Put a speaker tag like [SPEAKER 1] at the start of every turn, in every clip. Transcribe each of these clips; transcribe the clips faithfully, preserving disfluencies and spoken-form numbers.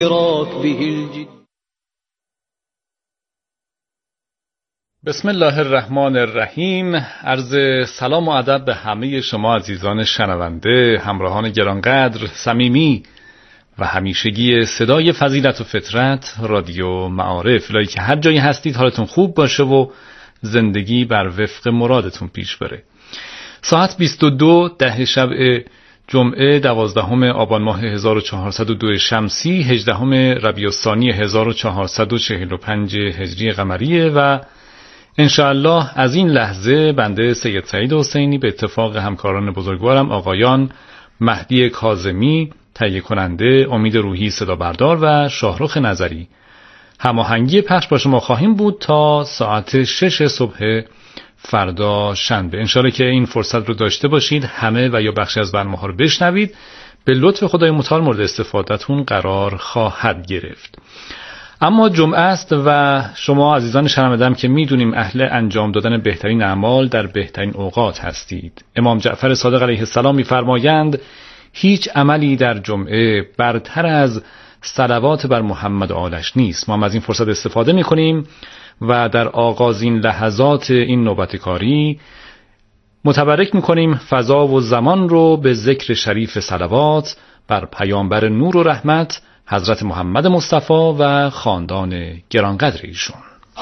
[SPEAKER 1] بسم الله الرحمن الرحیم. عرض سلام و ادب به همه شما عزیزان شنونده، همراهان گرانقدر، صمیمی و همیشگی صدای فضیلت و فطرت رادیو معارف. الهی که هر جایی هستید حالتون خوب باشه و زندگی بر وفق مرادتون پیش بره. ساعت بیست و دو ده شب جمعه دوازدهم آبان ماه هزار و چهارصد و دو شمسی، هجدهم ربیع الثانی هزار و چهارصد و چهل و پنج هجری قمریه و انشاءالله از این لحظه بنده سید سعید حسینی به اتفاق همکاران بزرگوارم آقایان مهدی کاظمی تهیه کننده، امید روحی صدا بردار و شاهرخ نظری هماهنگی پخش با شما خواهیم بود تا ساعت شش صبح فردا شنبه. انشاءالله که این فرصت رو داشته باشید، همه و یا بخشی از برنامه‌ها رو بشنوید. به لطف خدای متعال مورد استفادهتون قرار خواهد گرفت. اما جمعه است و شما عزیزان شنونده‌ام که میدونیم اهل انجام دادن بهترین اعمال در بهترین اوقات هستید. امام جعفر صادق علیه السلام می‌فرمایند هیچ عملی در جمعه برتر از صلوات بر محمد و آلش نیست. ما هم از این فرصت استفاده می‌کنیم و در آغازین لحظات این نوبت کاری متبرک می‌کنیم فضا و زمان رو به ذکر شریف صلوات بر پیامبر نور و رحمت حضرت محمد مصطفی و خاندان گرانقدر ایشون.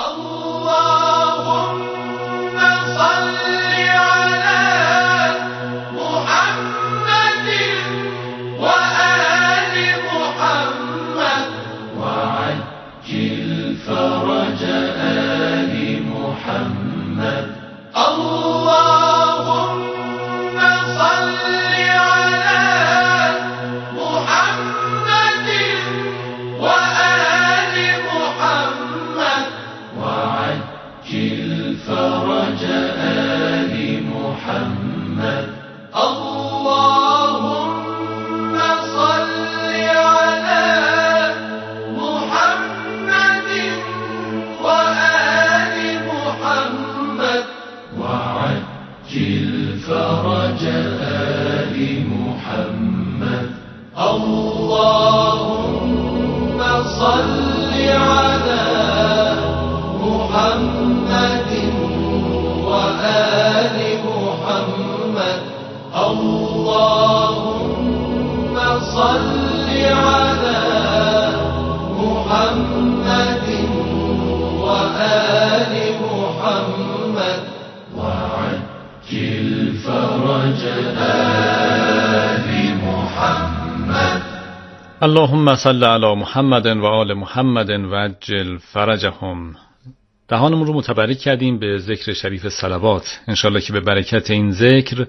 [SPEAKER 1] اللهم صل علی محمد و آل محمد و عجل فرجهم. دهانمون رو متبرک کردیم به ذکر شریف صلوات. انشالله که به برکت این ذکر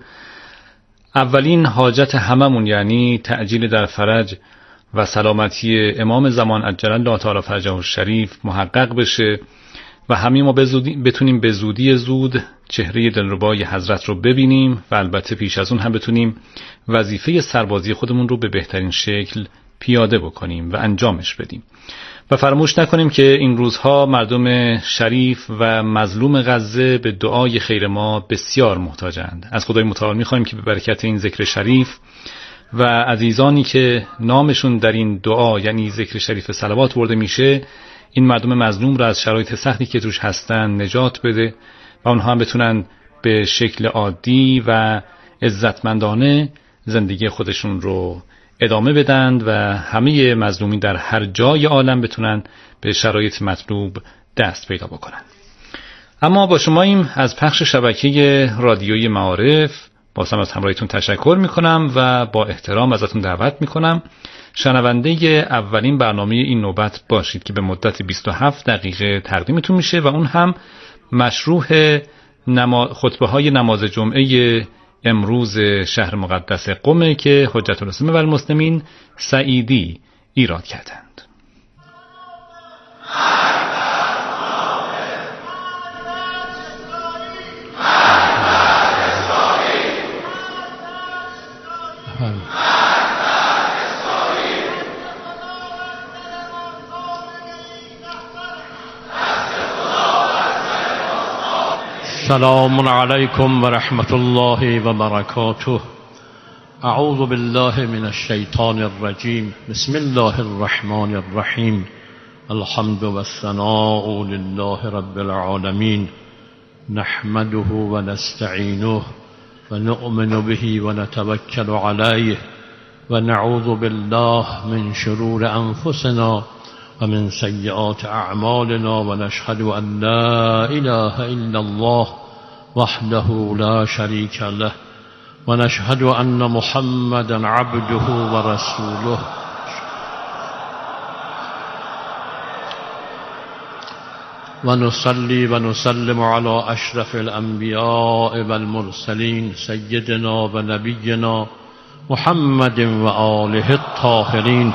[SPEAKER 1] اولین حاجت هممون، یعنی تعجیل در فرج و سلامتی امام زمان عجل الله تعالی فرجه الشریف محقق بشه و همه ما بتونیم به زودی زود چهره دلربای حضرت رو ببینیم و البته پیش از اون هم بتونیم وظیفه سربازی خودمون رو به بهترین شکل پیاده بکنیم و انجامش بدیم. و فراموش نکنیم که این روزها مردم شریف و مظلوم غزه به دعای خیر ما بسیار محتاجند. از خدای متعال می‌خوایم که به برکت این ذکر شریف و عزیزانی که نامشون در این دعا یعنی ذکر شریف صلوات برده میشه، این مردم مظلوم را از شرایط سختی که توش هستن نجات بده و اونها هم بتونن به شکل عادی و عزتمندانه زندگی خودشون رو ادامه بدند و همه مظلومین در هر جای عالم بتونن به شرایط مطلوب دست پیدا بکنن. اما با شماییم از پخش شبکه رادیوی معارف. بازم از همراهیتون تشکر میکنم و با احترام ازتون دعوت میکنم شنونده اولین برنامه این نوبت باشید که به مدت بیست و هفت دقیقه تقدیمتون میشه و اون هم مشروح نما... خطبه های نماز جمعه امروز شهر مقدس قم که حجت الاسلام و المسلمین سعیدی ایراد کردند.
[SPEAKER 2] سلام علیکم و رحمت الله و برکاته. اعوذ بالله من الشیطان الرجیم. بسم الله الرحمن الرحیم. الحمد والثناء لله رب العالمین. نحمده ونستعینه ونؤمن به ونتوکل علیه ونعوذ بالله من شرور انفسنا ومن سیئات اعمالنا ونشهد ان لا اله الا الله وحده لا شریک له ونشهد ان محمدا عبده ورسوله. ونصلي ونسلم على اشرف الانبیاء والمرسلین سیدنا و نبینا محمد و آله الطاهرین.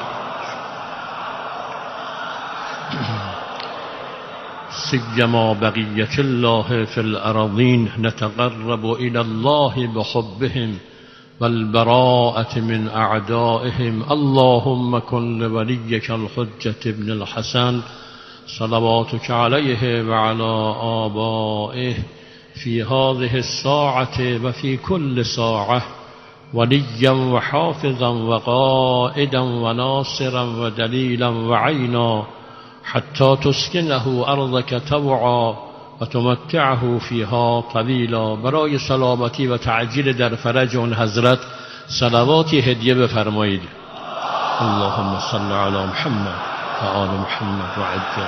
[SPEAKER 2] سیما بقیة الله في الأراضین نتقرب إلى الله بحبهم والبراءة من أعدائهم. اللهم كن لوليك الحجة ابن الحسن صلواتك عليه وعلى آبائه في هذه الساعة وفي كل ساعة وليا وحافظا وقائدا وناصرا ودليلا وعينا حتى تسكنه أرضك طوعا وتمتعه فيها طويلا. برای سلامتی و تعجیل در فرج اون حضرت صلواتی هدیه بفرمایید. اللهم صل على محمد و آل محمد و عجل.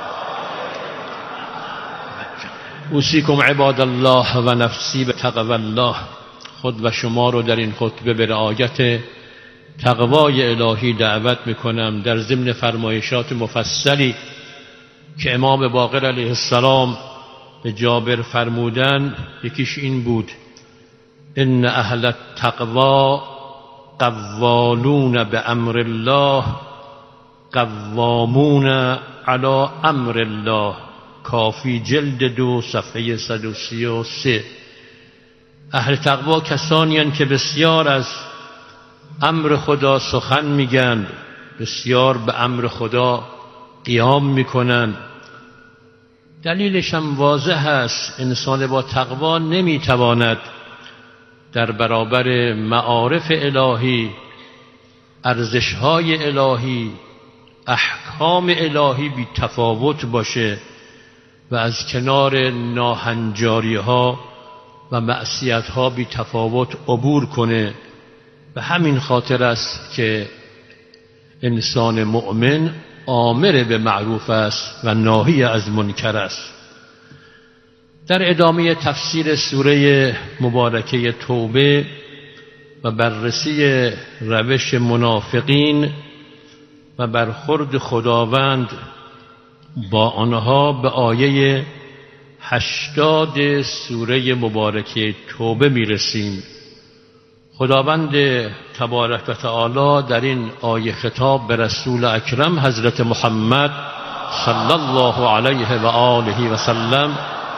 [SPEAKER 2] اوصیکم عباد الله و نفسی به تقوی الله. خود و شما رو در این خطبه به رعایت تقوای الهی دعوت میکنم در ضمن فرمایشات مفصلی که امام باقر علیه السلام به جابر فرمودن. یکیش این بود: ان اهل التقوا قوالون به امر الله قوامون علی امر الله. کافی جلد دو صفحه صد و سی و سه. اهل تقوا کسانی هستند که بسیار از امر خدا سخن میگن، بسیار به امر خدا قیام میکنن. دلیلش هم واضح است. انسان با تقوا نمیتواند در برابر معارف الهی، ارزشهای الهی، احکام الهی بی تفاوت باشه و از کنار ناهنجاری ها و معصیت ها بی تفاوت عبور کنه. به همین خاطر است که انسان مؤمن آمر به معروف است و ناهی از منکر است. در ادامه تفسیر سوره مبارکه توبه و بررسی روش منافقین و برخورد خداوند با آنها به آیه هشتاد سوره مبارکه توبه میرسیم. خداوند تبارک و تعالی در این آیه خطاب به رسول اکرم حضرت محمد صلی الله علیه و آله و سلم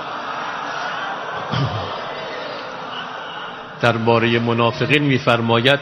[SPEAKER 2] درباره منافقین می‌فرماید: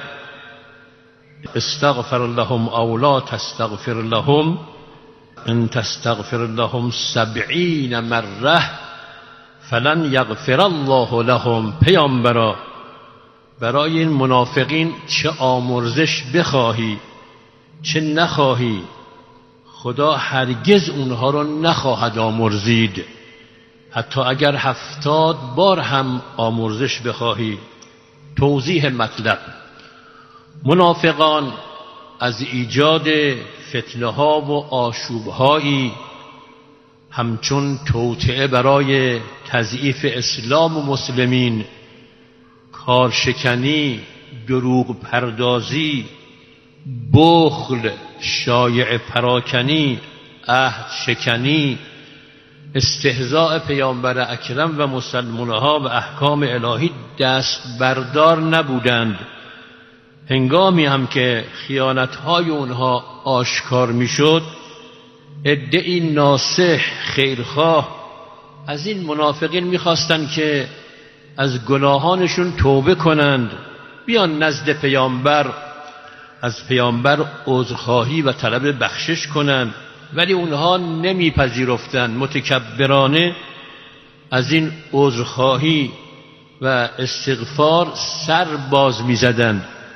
[SPEAKER 2] استغفر لهم او لا تستغفر لهم ان تستغفر لهم سبعین مره فلن یغفر الله لهم. پیامبرا، برای این منافقین چه آمرزش بخواهی چه نخواهی، خدا هرگز اونها رو نخواهد آمرزید. حتی اگر هفتاد بار هم آمرزش بخواهی. توضیح مطلب: منافقان از ایجاد فتنه ها و آشوب هایی همچون توطئه برای تضعیف اسلام و مسلمین، کارشکنی، دروغ پردازی، بخل، شایع پراکنی، عهد شکنی، استهزاء پیامبر اکرم و مسلمانها و احکام الهی دست بردار نبودند. هنگامی هم که خیانتهای اونها آشکار میشد، عده‌ای ناصح خیرخواه از این منافقین میخواستند که از گناهانشون توبه کنند، بیان نزد پیامبر، از پیامبر عذرخواهی و طلب بخشش کنند، ولی اونها نمیپذیرفتند. متکبرانه از این عذرخواهی و استغفار سر باز میزدند.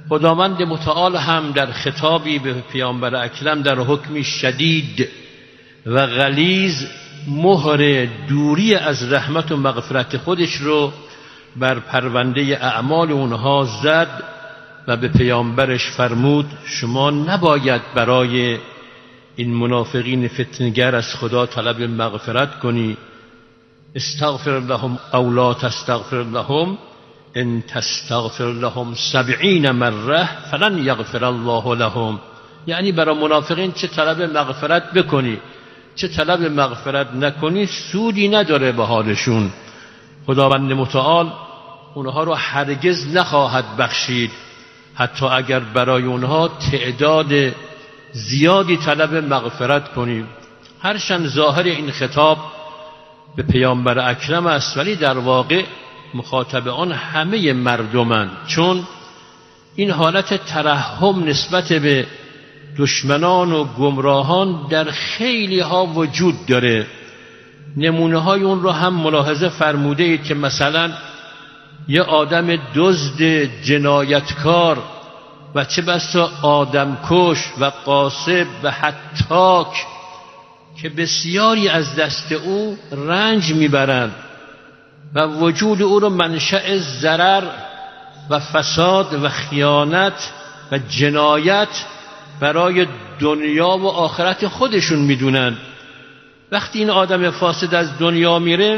[SPEAKER 2] خداوند متعال هم در خطابی به پیامبر اکرم در حکمی شدید و غلیظ مهر دوری از رحمت و مغفرت خودش رو بر پرونده اعمال اونها زد و به پیامبرش فرمود شما نباید برای این منافقین فتنگر از خدا طلب مغفرت کنی. استغفر لهم او لا تستغفر لهم ان تستغفر لهم سبعین مره فلن یغفر الله لهم. یعنی برای منافقین چه طلب مغفرت بکنی چه طلب مغفرت نکنی سودی نداره به حالشون. خداوند متعال اونها رو هرگز نخواهد بخشید حتی اگر برای اونها تعداد زیادی طلب مغفرت کنیم. هرچند ظاهر این خطاب به پیامبر اکرم است ولی در واقع مخاطب آن همه مردمند، چون این حالت ترحم نسبت به دشمنان و گمراهان در خیلی ها وجود داره. نمونه های اون رو هم ملاحظه فرموده اید که مثلا یه آدم دزد جنایتکار و چه بسا آدمکش و قاصب و هتاک که بسیاری از دست او رنج میبرند و وجود او رو منشأ ضرر و فساد و خیانت و جنایت برای دنیا و آخرت خودشون میدونن. وقتی این آدم فاسد از دنیا میره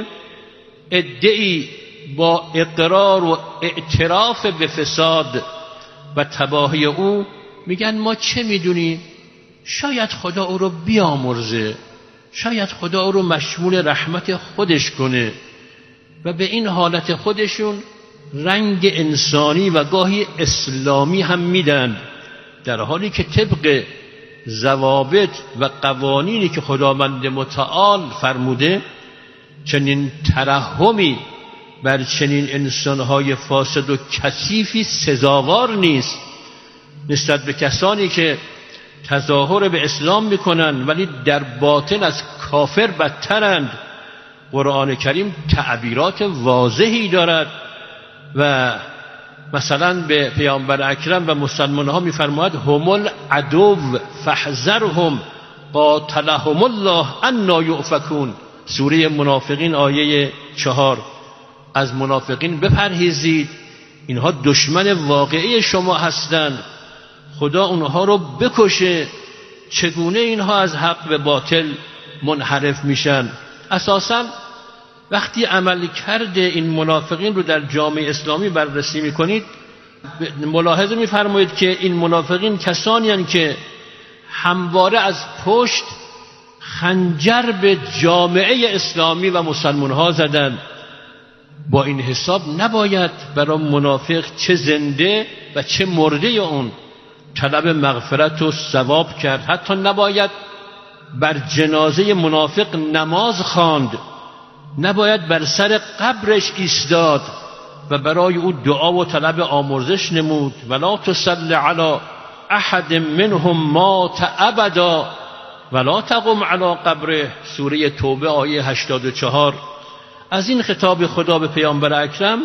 [SPEAKER 2] ادعی با اقرار و اعتراف به فساد و تباهی او میگن ما چه میدونیم، شاید خدا او رو بیامرزه، شاید خدا او رو مشمول رحمت خودش کنه و به این حالت خودشون رنگ انسانی و گاهی اسلامی هم میدن، در حالی که طبق ضوابط و قوانینی که خداوند متعال فرموده چنین ترحمی بر چنین انسانهای فاسد و کثیفی سزاوار نیست. نسبت به کسانی که تظاهر به اسلام میکنن ولی در باطن از کافر بدترند، قرآن کریم تعبیرات واضحی دارد و مثلا به پیامبر اکرم و مسلمان ها میفرماید هم العدو فاحذرهم قاتلهم الله انا یؤفکون. سوره منافقین آیه چهار. از منافقین بپرهیزید، اینها دشمن واقعی شما هستند، خدا اونها رو بکشه. چگونه اینها از حق به باطل منحرف میشن؟ اساساً وقتی عمل کرده این منافقین رو در جامعه اسلامی بررسی میکنید ملاحظه میفرمایید که این منافقین کسانی هستند که همواره از پشت خنجر به جامعه اسلامی و مسلمان ها زدند. با این حساب نباید برای منافق چه زنده و چه مرده اون طلب مغفرت و ثواب کرد. حتی نباید بر جنازه منافق نماز خواند، نباید بر سر قبرش ایستاد و برای او دعا و طلب آمرزش نمود. ولا تصل علی احد منهم مات ابدا ولا تقم علی قبره. سوره توبه آیه هشتاد و چهار. از این خطاب خدا به پیامبر اکرم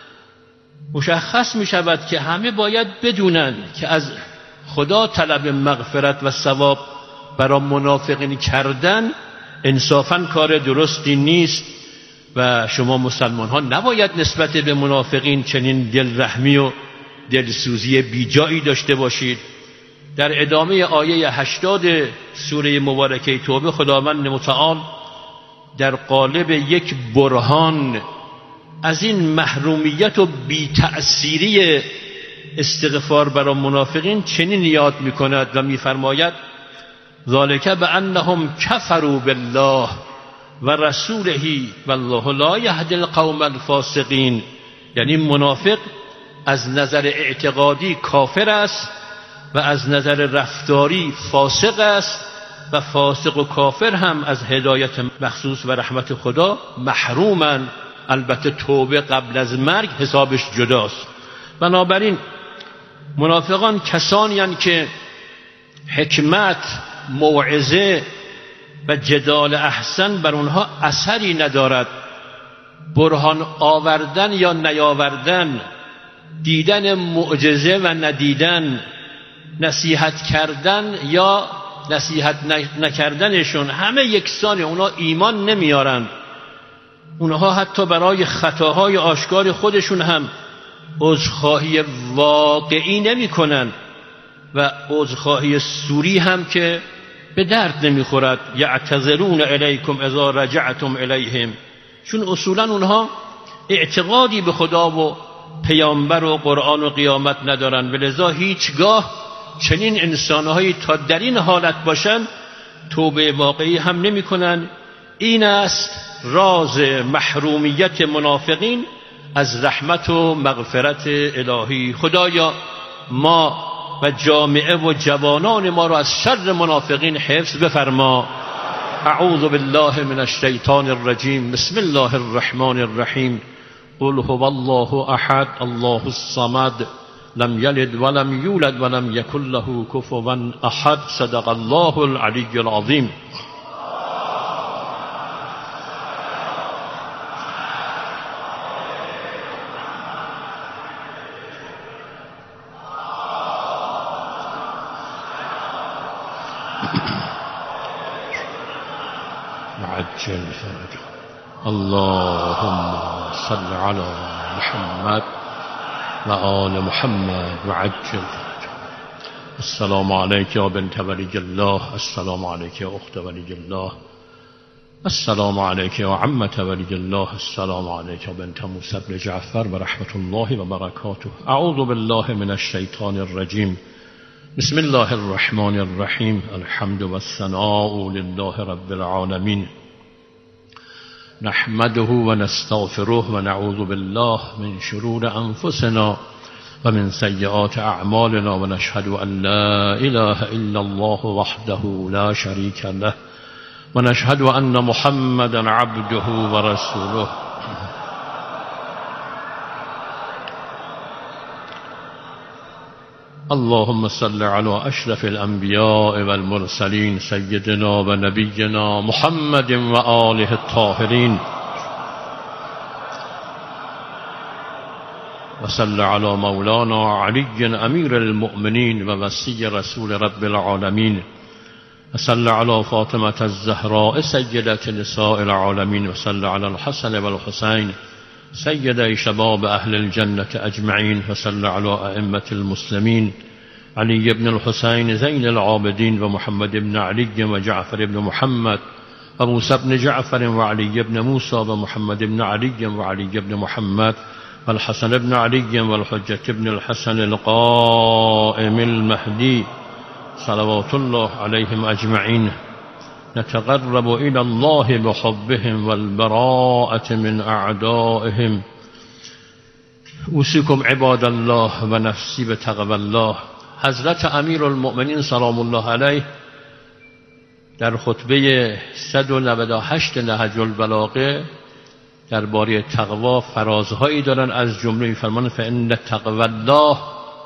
[SPEAKER 2] مشخص می شود که همه باید بدونند که از خدا طلب مغفرت و ثواب برای منافقین کردن انصافاً کار درستی نیست و شما مسلمان ها نباید نسبت به منافقین چنین دل رحمی و دلسوزی بیجایی داشته باشید. در ادامه آیه هشتاد سوره مبارکه توبه خداوند متعال در قالب یک برهان از این محرومیت و بی‌تأثیری استغفار برای منافقین چنین یاد می‌کند و می‌فرماید ذالک بأنهم کفروا بالله و رسوله والله لا یهدی القوم الفاسقین. یعنی منافق از نظر اعتقادی کافر است و از نظر رفتاری فاسق است و فاسق و کافر هم از هدایت مخصوص و رحمت خدا محرومن. البته توبه قبل از مرگ حسابش جداست. بنابراین منافقان کسانی هستند که حکمت، موعظه و جدال احسن بر اونها اثری ندارد. برهان آوردن یا نیاوردن دیدن معجزه و ندیدن، نصیحت کردن یا نصیحت نکردنشون همه یکسانه. اونا ایمان نمیارن، اونها حتی برای خطاهای آشکار خودشون هم عذرخواهی واقعی نمی کنن و عذرخواهی سوری هم که به درد نمیخورد. یعتذرون الیکم اذا رجعتم الیهم، چون اصولا اونها اعتقادی به خدا و پیامبر و قرآن و قیامت ندارن، ولذا هیچگاه چنین انسانهایی تا در این حالت باشن توبه واقعی هم نمی کنن. این است راز محرومیت منافقین از رحمت و مغفرت الهی. خدایا ما و جامعه و جوانان ما را از شر منافقین حفظ بفرما. اعوذ بالله من الشیطان الرجیم. بسم الله الرحمن الرحیم. قل هو الله احد الله الصمد لم یلد ولم یولد ولم یکن له کفوا احد. صدق الله العلی العظیم. عجل فرجه. اللهم صل على محمد و آل محمد و عجل فرجه. السلام علیک یا بنت ولی الله، السلام علیک یا اخت ولی الله، السلام علیک یا عمت ولی الله، السلام علیک یا بنت موسی بن جعفر و رحمت الله و برکاته. اعوذ بالله من الشیطان الرجیم. بسم الله الرحمن الرحیم. الحمد والثناء لله رب العالمین. نحمده و نستغفره و نعوذ بالله من شرور انفسنا و من سیئات اعمالنا و نشهد ان لا اله الا الله وحده لا شریک له و نشهد ان محمدا عبده و رسوله. اللهم صل على اشرف الانبیاء والمرسلین سیدنا و نبینا محمد و آله الطاهرین و صل على مولانا علی امیر المؤمنین و وصی رسول رب العالمین و صل على فاطمة الزهراء سیدة نساء العالمین و صل على الحسن والحسین سيدي شباب أهل الجنة أجمعين وصلى على أئمة المسلمين علي بن الحسين زين العابدين ومحمد بن علي وجعفر بن محمد وموسى بن جعفر وعلي بن موسى ومحمد بن علي وعلي بن محمد والحسن بن علي والحجة بن الحسن القائم المهدي صلوات الله عليهم أجمعين. نتقرب إلى الله بحبهم والبراءة من أعدائهم. أوصيكم عباد الله و نفسی بتقوى الله. حضرت امیر المؤمنین سلام الله علیه در خطبه صد و نود و هشت نهج البلاغه درباره تقوا فرازهایی دارن، از جمله فرمان فإن تقوى الله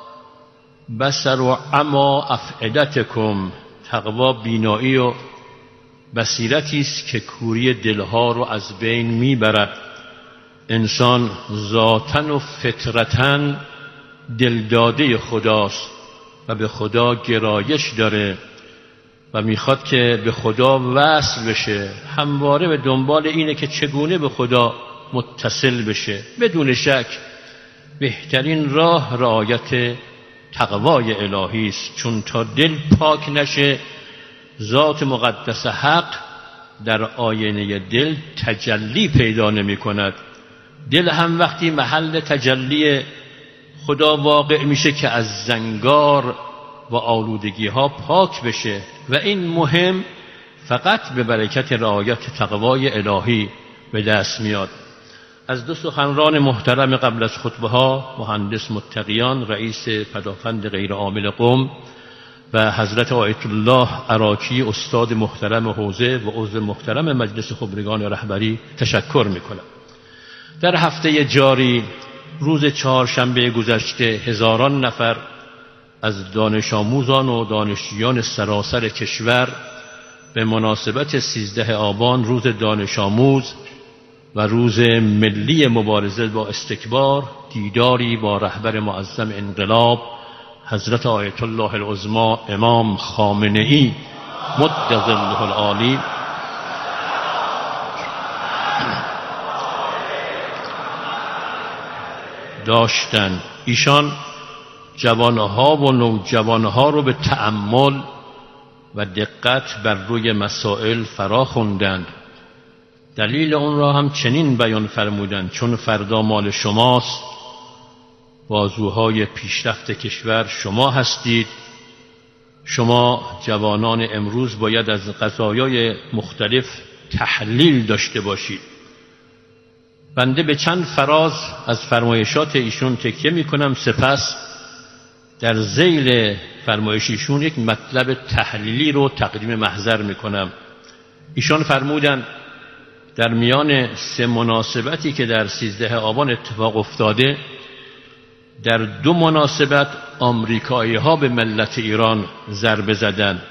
[SPEAKER 2] بصر و عمی افئدتکم. تقوا بینایی و بصیرتی است که کوری دلها رو از بین میبرد. انسان ذاتاً و فطرتاً دلداده خداست و به خدا گرایش داره و میخواد که به خدا وصل بشه. همواره به دنبال اینه که چگونه به خدا متصل بشه. بدون شک بهترین راه رعایت تقوای الهی است، چون تا دل پاک نشه ذات مقدس حق در آینه دل تجلی پیدا نمی کند. دل هم وقتی محل تجلی خدا واقع میشه که از زنگار و آلودگی ها پاک بشه و این مهم فقط به برکت رعایت تقوای الهی به دست میاد. از دو سخنران محترم قبل از خطبه ها، مهندس متقیان رئیس پدافند غیر عامل قم و حضرت آیت الله عراقی استاد محترم حوزه و عضو محترم مجلس خبرگان رهبری تشکر میکنم. در هفته جاری روز چهارشنبه گذشته هزاران نفر از دانش آموزان و دانشجویان سراسر کشور به مناسبت سیزده آبان روز دانش آموز و روز ملی مبارزه با استکبار دیداری با رهبر معظم انقلاب حضرت آیت الله العظما امام خامنه ای مد ظله العالی داشتند. ایشان جوانها و نوجوانها رو به تأمل و دقت بر روی مسائل فرا خوندند. دلیل اون را هم چنین بیان فرمودند: چون فردا مال شماست، بازوهای پیشرفت کشور شما هستید، شما جوانان امروز باید از قضایای مختلف تحلیل داشته باشید. بنده به چند فراز از فرمایشات ایشون تکیه می کنم، سپس در ذیل فرمایش ایشون یک مطلب تحلیلی رو تقدیم محضر می کنم. ایشان فرمودند در میان سه مناسبتی که در سیزده آبان اتفاق افتاده، در دو مناسبت آمریکایی ها به ملت ایران ضربه زدند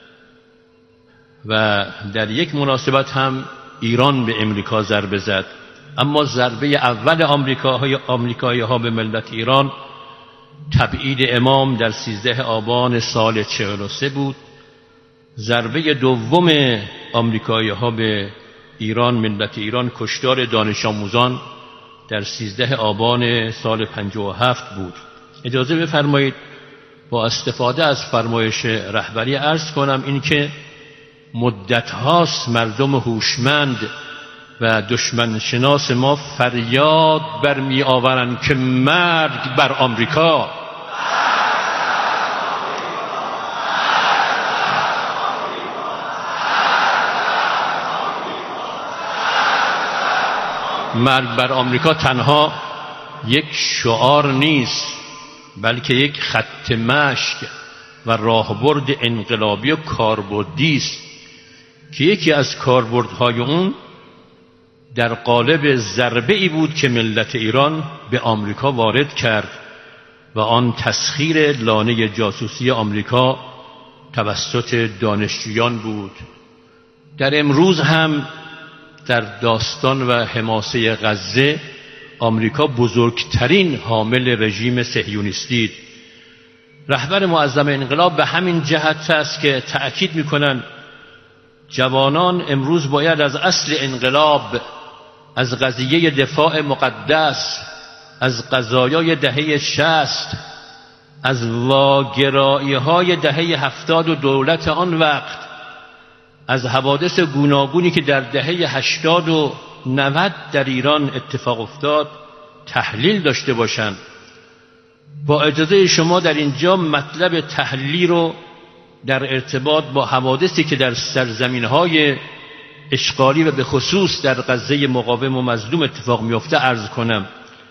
[SPEAKER 2] و در یک مناسبت هم ایران به امریکا ضربه زد. اما ضربه اول آمریکایی ها به ملت ایران تبعید امام در سیزده آبان سال چهل و سه بود. ضربه دوم آمریکایی ها به ایران، ملت ایران، کشتار دانش آموزان در سیزده آبان سال پنجاه و هفت بود. اجازه بفرمایید با استفاده از فرمایش رهبری عرض کنم این که مدت هاست مردم هوشمند و دشمن شناس ما فریاد برمی آورند که مرگ بر آمریکا. مرگ بر آمریکا تنها یک شعار نیست، بلکه یک خط مشی و راهبرد انقلابی و کاربردی است که یکی از کاربردهای اون در قالب ضربه ای بود که ملت ایران به آمریکا وارد کرد و آن تسخیر لانه جاسوسی آمریکا توسط دانشجویان بود. در امروز هم در داستان و حماسه غزه آمریکا بزرگترین حامل رژیم صهیونیستی. رهبر معظم انقلاب به همین جهت است که تأکید میکنن جوانان امروز باید از اصل انقلاب، از قضیه دفاع مقدس، از قضایای دهه شصت، از واگرایی های دهه هفتاد و دولت آن وقت، از حوادث گوناگونی که در دهه هشتاد و نود در ایران اتفاق افتاد تحلیل داشته باشند. با اجازه شما در اینجا مطلب تحلیلی رو در ارتباط با حوادثی که در سرزمین‌های اشغالی و به خصوص در غزه مقاوم و مظلوم اتفاق میفته عرض کنم.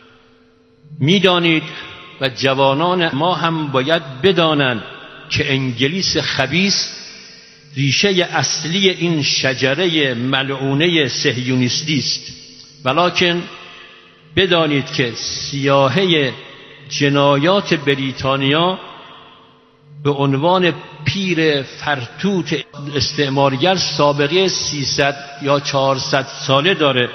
[SPEAKER 2] میدانید و جوانان ما هم باید بدانند که انگلیس خبیث ریشه اصلی این شجره ملعونه صهیونیستی است، ولکن بدانید که سیاهه جنایات بریتانیا به عنوان پیر فرتوت استعمارگر سابقه سیصد یا چهارصد ساله داره.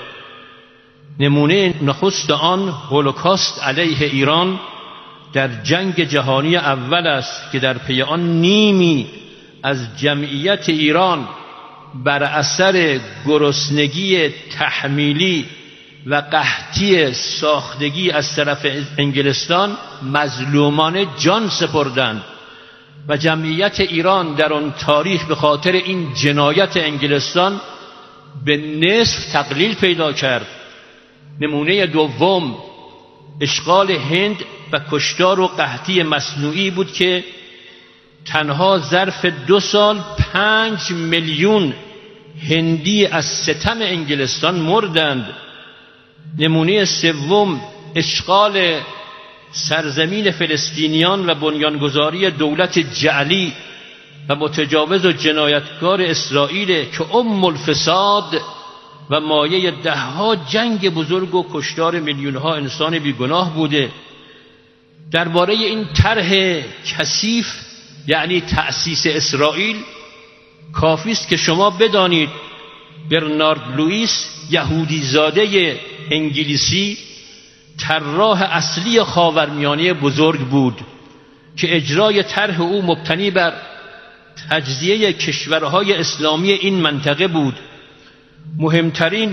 [SPEAKER 2] نمونه نخست آن هولوکاست علیه ایران در جنگ جهانی اول است که در پی آن نیمی از جمعیت ایران بر اثر گرسنگی تحمیلی و قحطی ساختگی از طرف انگلستان مظلومانه جان سپردند و جمعیت ایران در آن تاریخ به خاطر این جنایت انگلستان به نصف تقلیل پیدا کرد. نمونه دوم اشغال هند و کشتار و قحطی مصنوعی بود که تنها ظرف دو سال پنج میلیون هندی از ستم انگلستان مردند. نمونه سوم اشغال سرزمین فلسطینیان و بنیانگذاری دولت جعلی و متجاوز و جنایتکار اسرائیل که ام الفساد و مایه ده ها جنگ بزرگ و کشتار میلیون ها انسان بیگناه بوده. درباره این طرح کثیف یعنی تأسیس اسرائیل کافی است که شما بدانید برنارد لوئیس یهودی زاده انگلیسی طراح اصلی خاورمیانه بزرگ بود که اجرای طرح او مبتنی بر تجزیه کشورهای اسلامی این منطقه بود. مهمترین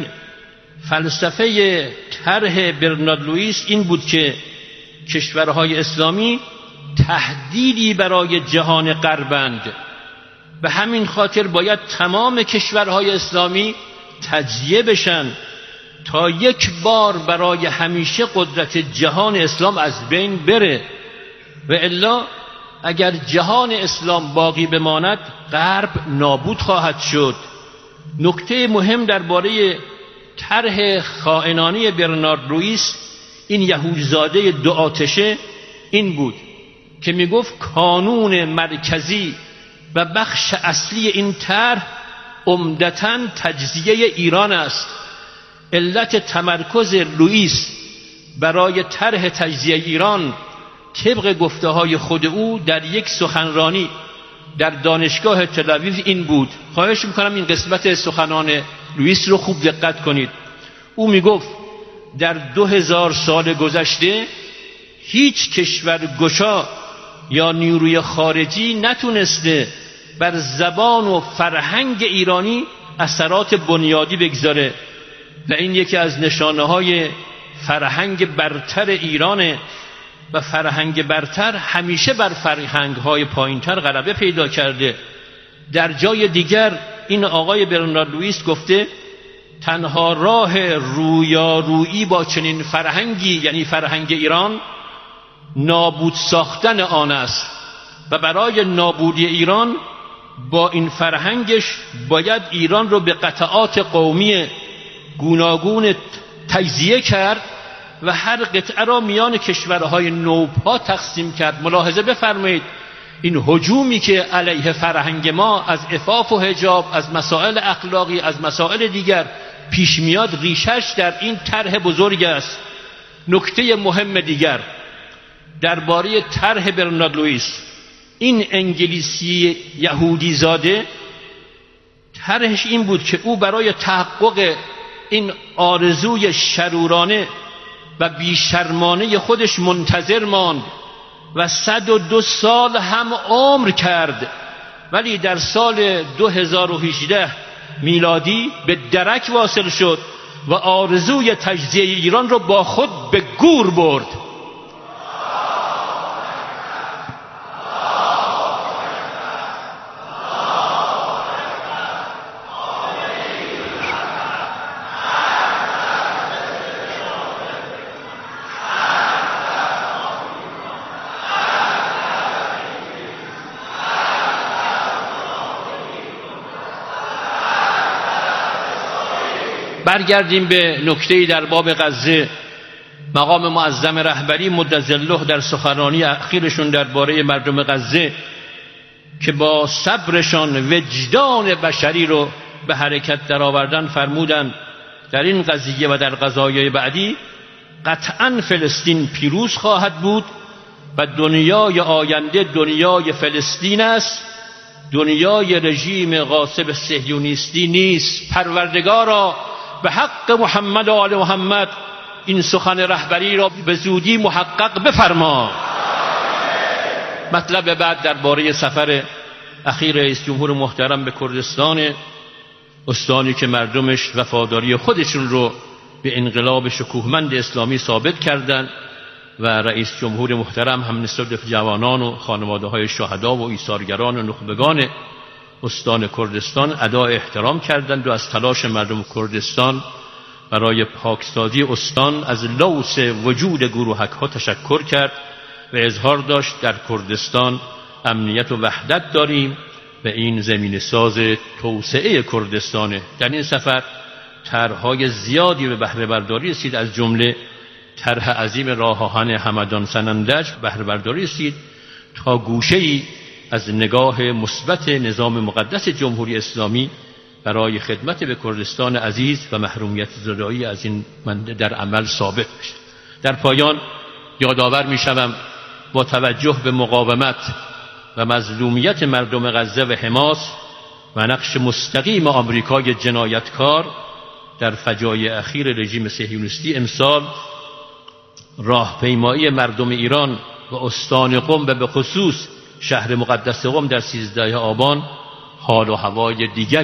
[SPEAKER 2] فلسفه طرح برنارد لوئیس این بود که کشورهای اسلامی تهدیدی برای جهان غربند، به همین خاطر باید تمام کشورهای اسلامی تجزیه بشن تا یک بار برای همیشه قدرت جهان اسلام از بین بره، و الا اگر جهان اسلام باقی بماند غرب نابود خواهد شد. نکته مهم درباره طرح خائنانه برنارد لوئیس این یهودزاده دو آتشه این بود که میگفت کانون مرکزی و بخش اصلی این طرح عمدتاً تجزیه ایران است. علت تمرکز لوئیس برای طرح تجزیه ایران طبق گفته های خود او در یک سخنرانی در دانشگاه تل‌آویو این بود. خواهش میکنم این قسمت سخنان لوئیس رو خوب دقت کنید. او میگفت در دو هزار سال گذشته هیچ کشور گشا یا نیروی خارجی نتونسته بر زبان و فرهنگ ایرانی اثرات بنیادی بگذاره و این یکی از نشانه های فرهنگ برتر ایرانه و فرهنگ برتر همیشه بر فرهنگ های پایینتر غلبه پیدا کرده. در جای دیگر این آقای برنارد لوئیس گفته تنها راه رویارویی با چنین فرهنگی یعنی فرهنگ ایران نابود ساختن آن است و برای نابودی ایران با این فرهنگش باید ایران رو به قطعات قومی گوناگون تجزیه کرد و هر قطعه را میان کشورهای نوپا تقسیم کرد. ملاحظه بفرمایید این هجومی که علیه فرهنگ ما از عفاف و حجاب، از مسائل اخلاقی، از مسائل دیگر پیش میاد ریشش در این طرح بزرگ است. نکته مهم دیگر درباره طرح برنارد لوئیس، این انگلیسی یهودی زاده طرحش این بود که او برای تحقق این آرزوی شرورانه و بیشرمانه خودش منتظر ماند و صد و دو سال هم عمر کرد، ولی در سال دو هزار و هجده میلادی به درک واصل شد و آرزوی تجزیه ایران را با خود به گور برد. برگردیم به نکته‌ای در باب غزه. مقام معظم رهبری مدظله در سخنرانی اخیرشون درباره مردم غزه که با صبرشان وجدان بشری رو به حرکت درآوردن فرمودند در این قضیه و در قضایای بعدی قطعاً فلسطین پیروز خواهد بود و دنیای آینده دنیای فلسطین است، دنیای رژیم غاصب صهیونیستی نیست. پروردگارا به حق محمد و آل محمد این سخن رهبری را به زودی محقق بفرما. مطلب بعد درباره سفر اخیر رئیس جمهور محترم به کردستان، استانی که مردمش وفاداری خودشون رو به انقلاب شکوهمند اسلامی ثابت کردند و رئیس جمهور محترم هم نسبت به جوانان و خانواده های شهدا و ایثارگران و نخبگان استان کردستان ادای احترام کردند و از تلاش مردم کردستان برای پاکسازی استان از لوث وجود گروهک ها تشکر کرد و اظهار داشت در کردستان امنیت و وحدت داریم و این زمین ساز توسعه کردستانه. در این سفر طرح‌های زیادی به بهره برداری رسید، از جمله طرح عظیم راه آهن همدان سنندج بهره برداری رسید تا گوشه‌ای از نگاه مثبت نظام مقدس جمهوری اسلامی برای خدمت به کردستان عزیز و محرومیت زدایی از این منده در عمل ثابت بشه. در پایان یادآور می‌شوم با توجه به مقاومت و مظلومیت مردم غزه و حماس و نقش مستقیم آمریکای جنایتکار در فجایع اخیر رژیم صهیونیستی امسال راهپیمایی مردم ایران و استان قم و به خصوص شهر مقدس قم در سیزده آبان حال و هوای دیگر